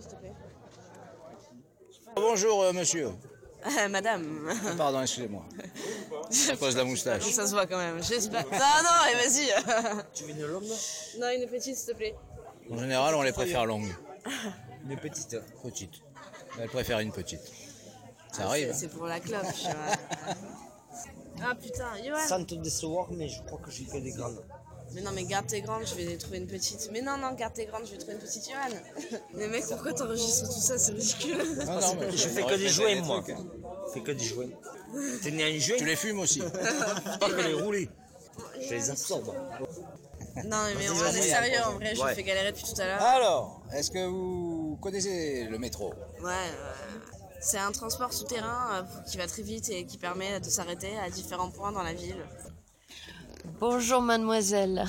s'il te plaît. Bonjour monsieur. Madame. Pardon, excusez-moi. À cause de la moustache. Ça se voit quand même. J'espère. Non, et vas-y. Tu veux une longue? Non, une petite, s'il te plaît. En général, on les préfère longues. Une petite. Petite. Elle préfère une petite. Ça arrive. C'est pour la clope, tu vois. Ah putain, Johan. Sans te décevoir, mais je crois que j'ai que des grandes. Mais non, mais garde tes grandes, je vais trouver une petite. Mais non, garde tes grandes, je vais trouver une petite Johan. Mais mec, pourquoi t'enregistres tout ça? C'est ridicule. Non, non, mais Je fais que des joints, moi. Je fais que des joints. T'es né à un joint? Tu les fumes aussi. Pas que les rouler. Je les absorbe. Non, mais on est sérieux, en vrai, je me fais galérer depuis tout à l'heure. Alors, est-ce que vous connaissez le métro? Ouais, c'est un transport souterrain qui va très vite et qui permet de s'arrêter à différents points dans la ville. Bonjour mademoiselle.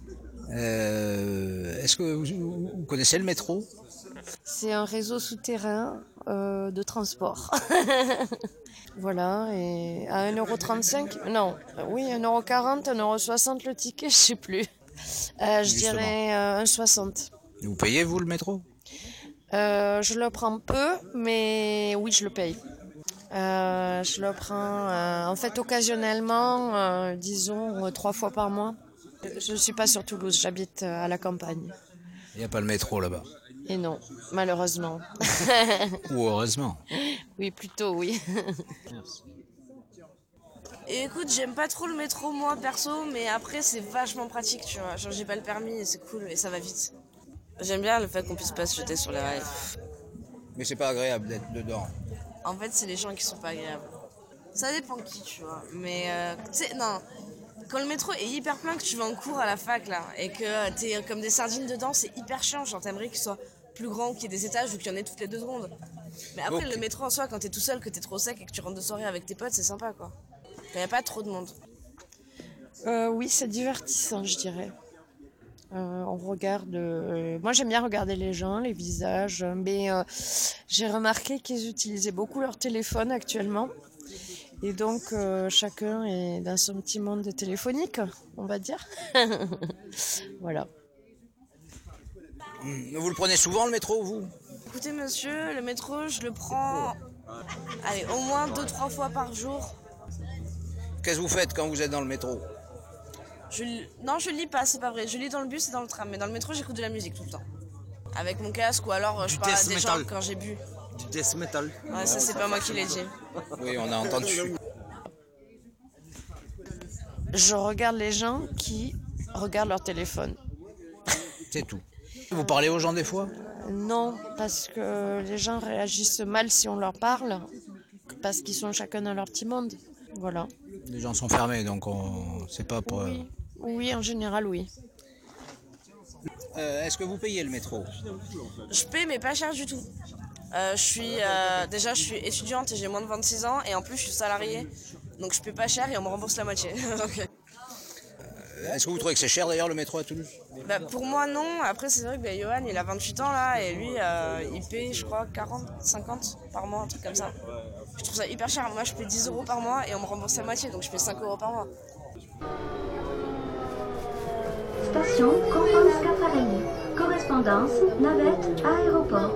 Est-ce que vous connaissez le métro? C'est un réseau souterrain de transport. Voilà, et à 1,35 €, non, oui, 1,40 €, 1,60 € le ticket, je sais plus. Je dirais 1,60 €. Vous payez, vous, le métro? Je le prends peu, mais oui, je le paye. Je le prends en fait occasionnellement, disons 3 fois par mois. Je ne suis pas sur Toulouse, j'habite à la campagne. Il n'y a pas le métro là-bas. Et non, malheureusement. Ou heureusement. Oui, plutôt oui. Et écoute, j'aime pas trop le métro moi perso, mais après c'est vachement pratique, tu vois. Genre j'ai pas le permis et c'est cool et ça va vite. J'aime bien le fait qu'on puisse pas se jeter sur les rails. Mais c'est pas agréable d'être dedans. En fait, c'est les gens qui sont pas agréables. Ça dépend qui, tu vois. Mais tu sais, non. Quand le métro est hyper plein, que tu vas en cours à la fac là, et que t'es comme des sardines dedans, c'est hyper chiant. Genre t'aimerais qu'il soit plus grand, qu'il y ait des étages ou qu'il y en ait toutes les 2 secondes. Mais après, le métro en soi, quand t'es tout seul, que t'es trop sec et que tu rentres de soirée avec tes potes, c'est sympa quoi. Il n'y a pas trop de monde. Oui, c'est divertissant, je dirais. On regarde. Moi, j'aime bien regarder les gens, les visages, mais j'ai remarqué qu'ils utilisaient beaucoup leur téléphone actuellement. Et donc, chacun est dans son petit monde téléphonique, on va dire. Voilà. Vous le prenez souvent, le métro, vous? Écoutez, monsieur, le métro, je le prends allez, au moins 2-3 fois par jour. Qu'est-ce que vous faites quand vous êtes dans le métro? Non, je lis pas, c'est pas vrai. Je lis dans le bus et dans le tram, mais dans le métro, j'écoute de la musique tout le temps. Avec mon casque ou alors je parle à des gens quand j'ai bu. Du death metal. Ouais, ça, c'est pas moi qui l'ai dit. Oui, on a entendu. Je regarde les gens qui regardent leur téléphone. C'est tout. Vous parlez aux gens des fois? Non, parce que les gens réagissent mal si on leur parle, parce qu'ils sont chacun dans leur petit monde. Voilà. Les gens sont fermés, donc on sait pas pour... Oui. Oui, en général, oui. Est-ce que vous payez le métro? Je paie, mais pas cher du tout. Déjà, je suis étudiante et j'ai moins de 26 ans, et en plus, je suis salariée. Donc, je paie pas cher et on me rembourse la moitié. Donc, Est-ce que vous trouvez que c'est cher d'ailleurs le métro à Toulouse? bah, pour moi, non. Après, c'est vrai que Johan, il a 28 ans là, et lui, il paye, je crois, 40, 50 par mois, un truc comme ça. Je trouve ça hyper cher. Moi, je paie 10 € par mois et on me rembourse la moitié, donc je paie 5 € par mois. Station Constance Caffarelli. Correspondance navette aéroport.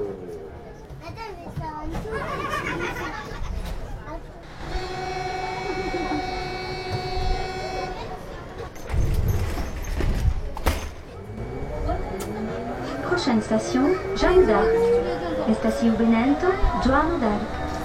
Prochaine station, Jeanne d'Arc. Estación Benento, Joan d'Arc.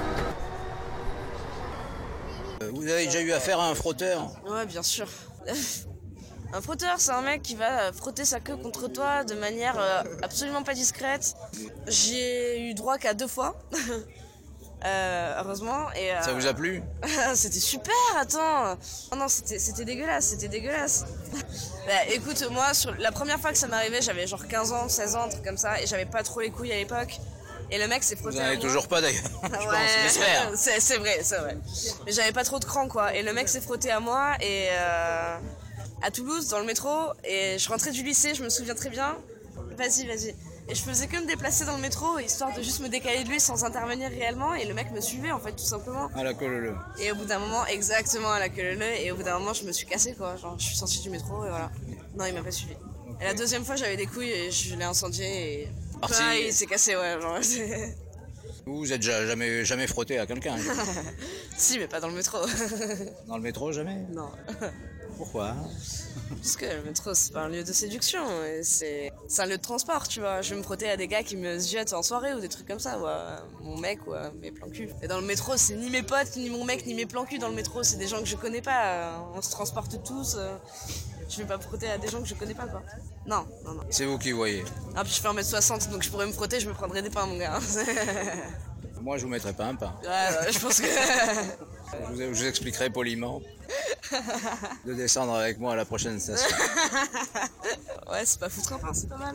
Vous avez déjà eu affaire à un frotteur? Ouais, bien sûr. Un frotteur, c'est un mec qui va frotter sa queue contre toi de manière absolument pas discrète. J'ai eu droit qu'à 2 fois. Heureusement. Et, Ça vous a plu? C'était super, attends. Oh non, c'était dégueulasse, c'était dégueulasse. Bah écoute, moi, la première fois que ça m'arrivait, j'avais genre 15 ans, 16 ans, un truc comme ça, et j'avais pas trop les couilles à l'époque. Et le mec s'est frotté Vous n'en avez toujours pas d'ailleurs. Ouais, c'est vrai. Mais j'avais pas trop de cran, quoi. Et le mec s'est frotté à moi, et à Toulouse, dans le métro, et je rentrais du lycée, je me souviens très bien. Vas-y. Et je faisais que me déplacer dans le métro, histoire de juste me décaler de lui sans intervenir réellement, et le mec me suivait, en fait, tout simplement. À la queue leu. Et au bout d'un moment, exactement à la queue leu, et au bout d'un moment, je me suis cassée, quoi. Genre, je suis sortie du métro, et voilà. Non, il m'a pas suivi. Et la deuxième fois, j'avais des couilles, et je l'ai incendié, et Parti. Ouais, il s'est cassé, ouais. Genre, Vous êtes jamais frotté à quelqu'un? si, mais pas dans le métro. Dans le métro, jamais? Non. Pourquoi? Parce que le métro, c'est pas un lieu de séduction. Et c'est un lieu de transport, tu vois. Je vais me frotter à des gars qui me jettent en soirée ou des trucs comme ça, ou à mon mec ou à mes plans cul. Et dans le métro, c'est ni mes potes, ni mon mec, ni mes plans cul. Dans le métro, c'est des gens que je connais pas. On se transporte tous. Je vais pas me frotter à des gens que je connais pas, quoi. Non, non, non. C'est vous qui voyez. Ah, puis je fais 1m60, donc je pourrais me frotter, je me prendrais des pains, mon gars. Moi, je vous mettrai pas un pain. Ouais, je pense que... Je vous expliquerai poliment de descendre avec moi à la prochaine station. Ouais, c'est pas foutre un pain, c'est pas mal.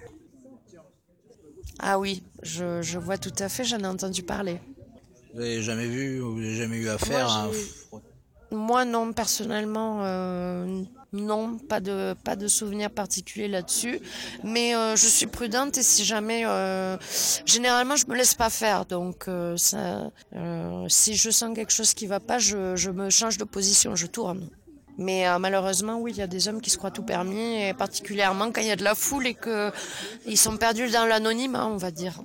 Ah oui, je vois tout à fait, j'en ai entendu parler. Vous avez jamais vu, ou vous avez jamais eu affaire à un Moi non, personnellement, non, pas de souvenir particulier là-dessus. Mais je suis prudente et si jamais, généralement, je me laisse pas faire. Donc, si je sens quelque chose qui va pas, je me change de position, je tourne. Mais malheureusement, oui, il y a des hommes qui se croient tout permis, et particulièrement quand il y a de la foule et que ils sont perdus dans l'anonymat, on va dire.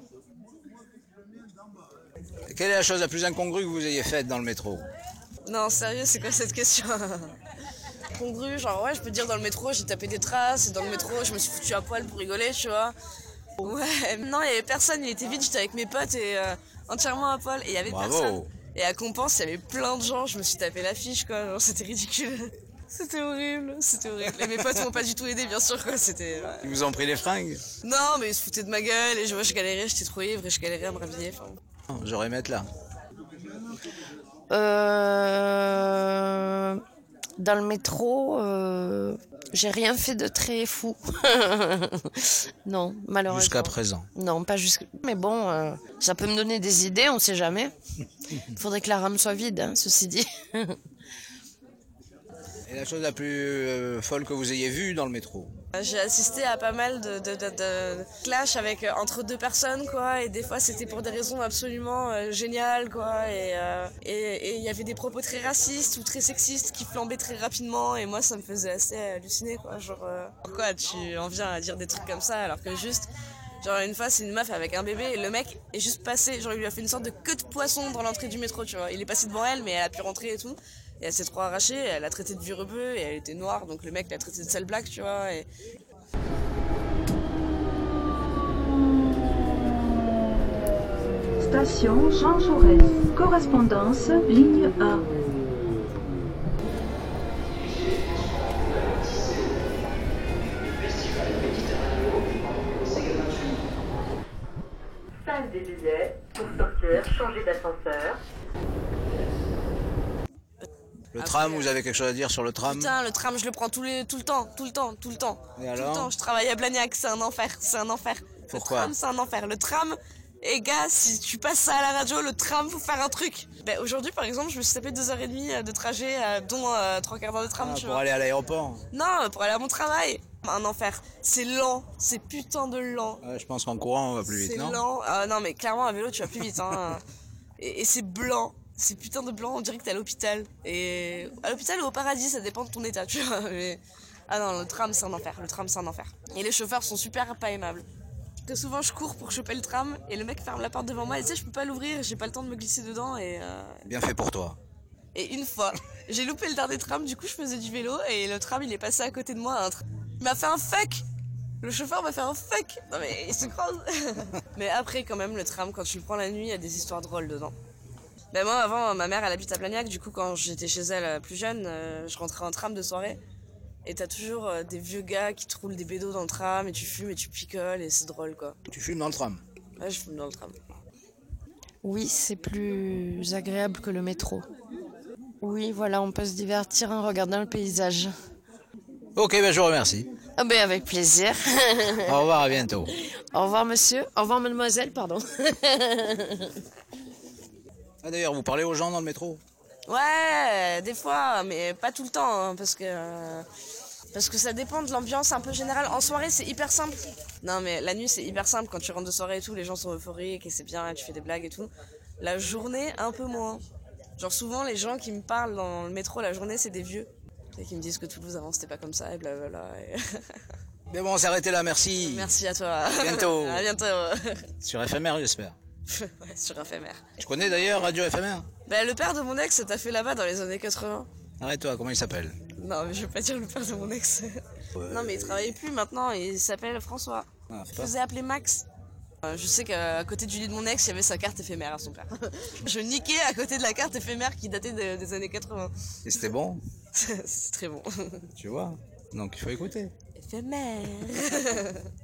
Quelle est la chose la plus incongrue que vous ayez faite dans le métro? Non, sérieux, c'est quoi cette question? Congru, genre ouais, je peux dire dans le métro, j'ai tapé des traces, et dans le métro, je me suis foutu à poil pour rigoler, tu vois. Ouais, non, il y avait personne, il était vide, j'étais avec mes potes et entièrement à poil, et il y avait personne. Et à Compense, il y avait plein de gens, je me suis tapé l'affiche, quoi, genre c'était ridicule. C'était horrible, c'était horrible. Et mes potes m'ont pas du tout aidé, bien sûr, quoi, c'était... Ouais. Ils vous ont pris les fringues? Non, mais ils se foutaient de ma gueule, et je galérais, j'étais trop ivre, et je galérais à me réveiller, enfin... J'aurais mettre là. Dans le métro, j'ai rien fait de très fou. Non, malheureusement. Jusqu'à présent. Non, pas jusqu'à... Mais bon, ça peut me donner des idées, on sait jamais. Il faudrait que la rame soit vide, hein, ceci dit. Et la chose la plus folle que vous ayez vue dans le métro? J'ai assisté à pas mal de clash avec entre deux personnes, quoi, et des fois c'était pour des raisons absolument géniales, quoi, et il y avait des propos très racistes ou très sexistes qui flambaient très rapidement, et moi ça me faisait assez halluciner, quoi, genre pourquoi tu en viens à dire des trucs comme ça alors que juste, genre une fois c'est une meuf avec un bébé et le mec est juste passé, genre il lui a fait une sorte de queue de poisson dans l'entrée du métro, tu vois, il est passé devant elle mais elle a pu rentrer et tout. Et elle s'est trop arrachée, elle l'a traité de vieux rebeu et elle était noire, donc le mec l'a traité de sale black, tu vois. Et... Station Jean Jaurès. Correspondance, ligne A. Salle des billets, pour sortir, changer d'ascenseur. Le Après, tram, vous avez quelque chose à dire sur le tram? Putain, le tram, je le prends tout le temps. Et Tout le alors? temps, je travaille à Blagnac, c'est un enfer. Pourquoi? Le tram, c'est un enfer. Le tram, et gars, si tu passes ça à la radio, le tram, faut faire un truc. Ben, aujourd'hui, par exemple, je me suis tapé 2h30 de trajet, dont 3 quarts d'heure de tram, tu pour vois. aller à l'aéroport? Non, pour aller à mon travail. Un enfer. C'est lent, c'est putain de lent. Je pense qu'en courant, on va plus vite, non? C'est lent. Ah, non, mais clairement, à vélo, tu vas plus vite, hein. Et c'est blanc. C'est putain de blanc, on dirait que t'es à l'hôpital. Et à l'hôpital ou au paradis, ça dépend de ton état, tu vois. Mais... Ah non, le tram, c'est un enfer. Le tram, c'est un enfer. Et les chauffeurs sont super pas aimables. Que souvent, je cours pour choper le tram et le mec ferme la porte devant moi. Et tu sais, je peux pas l'ouvrir, j'ai pas le temps de me glisser dedans. Et Bien fait pour toi. Et une fois, j'ai loupé le dernier tram, du coup, je faisais du vélo et le tram, il est passé à côté de moi. Il m'a fait un fuck. Le chauffeur m'a fait un fuck. Non mais il se croise. Mais après, quand même, le tram, quand tu le prends la nuit, il y a des histoires drôles dedans. Ben moi, avant, ma mère, elle habite à Blagnac. Du coup, quand j'étais chez elle plus jeune, je rentrais en tram de soirée. Et t'as toujours des vieux gars qui te roulent des bédos dans le tram et tu fumes et tu picoles et c'est drôle, quoi. Tu fumes dans le tram? Ouais, je fume dans le tram. Oui, c'est plus agréable que le métro. Oui, voilà, on peut se divertir en regardant le paysage. Ok, ben je vous remercie. Ah ben avec plaisir. Au revoir, à bientôt. Au revoir monsieur, au revoir mademoiselle, pardon. Ah, d'ailleurs, vous parlez aux gens dans le métro? Ouais, des fois, mais pas tout le temps, hein, parce que ça dépend de l'ambiance un peu générale. En soirée, c'est hyper simple. Non, mais la nuit, c'est hyper simple. Quand tu rentres de soirée et tout, les gens sont euphoriques et c'est bien, et tu fais des blagues et tout. La journée, un peu moins. Genre, souvent, les gens qui me parlent dans le métro la journée, c'est des vieux. Et qui me disent que Toulouse avant, c'était pas comme ça, et blablabla. Et... Mais bon, on s'est arrêté là, merci. Merci à toi. Bientôt. À bientôt. Sur FMR, j'espère. Ouais, sur FMR. Tu connais d'ailleurs Radio FMR? Bah, le père de mon ex t'a fait là-bas dans les années 80. Arrête-toi, comment il s'appelle? Non, mais je vais pas dire le père de mon ex. Non, mais il travaille plus maintenant, il s'appelle François. Ah, Je faisais appeler Max. Je sais qu'à côté du lit de mon ex, il y avait sa carte éphémère à son père. Je niquais à côté de la carte éphémère qui datait des années 80. Et c'était bon, C'est très bon. tu vois. Donc il faut écouter. Éphémère.